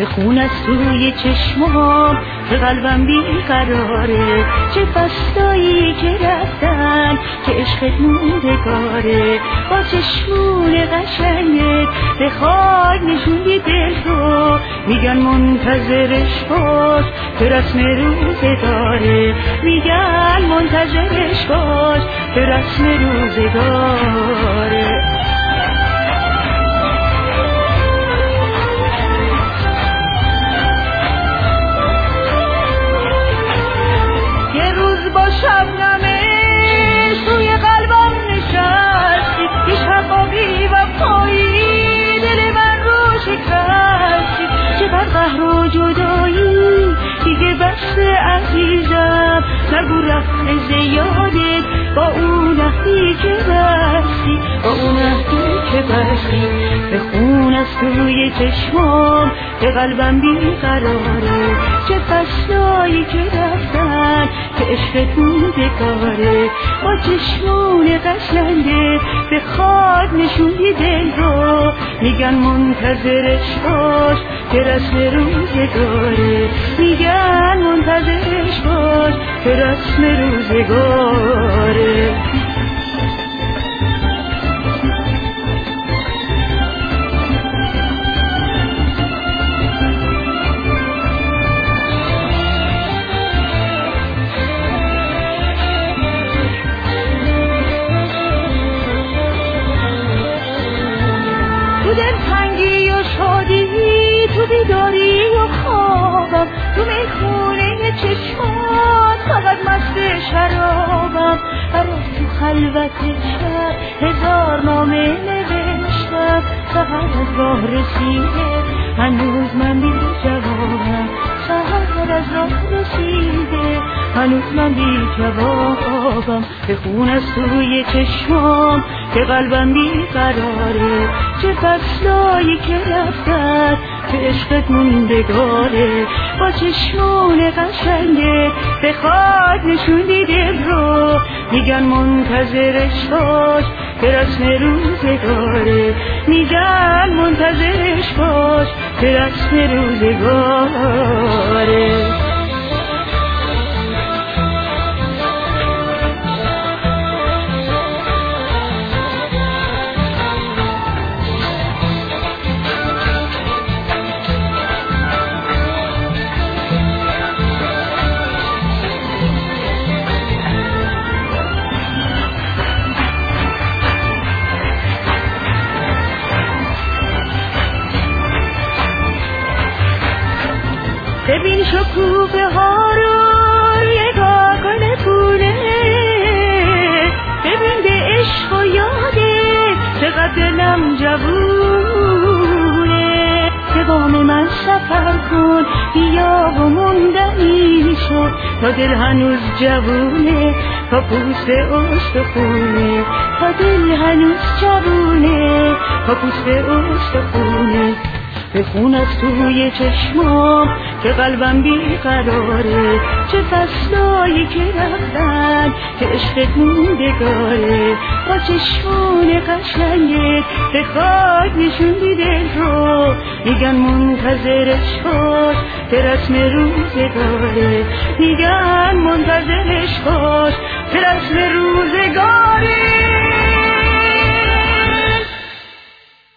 به خون از توی چشمام که قلبم بیقراره، چه فصلایی که رفتن که عشقت موندگاره. با چشمون قشنگت به خاک نشوندی دل رو، میگن منتظرش باش که رسم روزگاره، میگن منتظرش باش که رسم روزگاره. یه روز با شبنمش توی قلبم نشستی، یه شبابی و پایی دل من رو شکستی. چقدر قهر و جدایی دیگه بس عزیزم، نگو رفت زیادت با اون عهدی که بستی، با اون عهدی که بستی. به خون از توی چشمام به قلبم بیقراره، چه فصلایی که رفتن که عشقت موندگاره. با چشمون قشنگت به خاک نشوندی دل رو، میگن منتظرش باش که رسم روزگاره، میگن منتظرش باش که رسم روزگاره. تو دلتنگی و شادی، تو بیداری و خوابم، تو میخونه چشمات فقط مست شرابم. برات تو خلوت شب هزار نامه نوشتم، سحر از راه رسیده هنوز من بی جوابم. سحر از راه رسیده هنوز من بی جوابم. به خون از توی چشمام که قلبم بیقراره، چه فصلایی که رفتن که عشقت موندگاره. با چشمون قشنگت به خاک نشوندی دل رو، میگن منتظرش باش که رسم روزگاره، میگن منتظرش باش که رسم روزگاره. ببین شکوفه ها رو نگاه کن پونه، ببین به عشق و یاده چقدر دلم جوونه. به بام من سفر کن بیا و موندنی شد، تا دل هنوز جوونه تا پوست استخونه، تا دل هنوز جوونه تا پوست استخونه. به خون از توی چشمام که قلبم بیقراره، چه فصلایی که رفتن که عشقت موندگاره. با چشمون قشنگت به خاک نشوندی دل رو، میگن منتظرش باش که رسم روزگاره، میگن منتظرش باش که رسم روزگاره.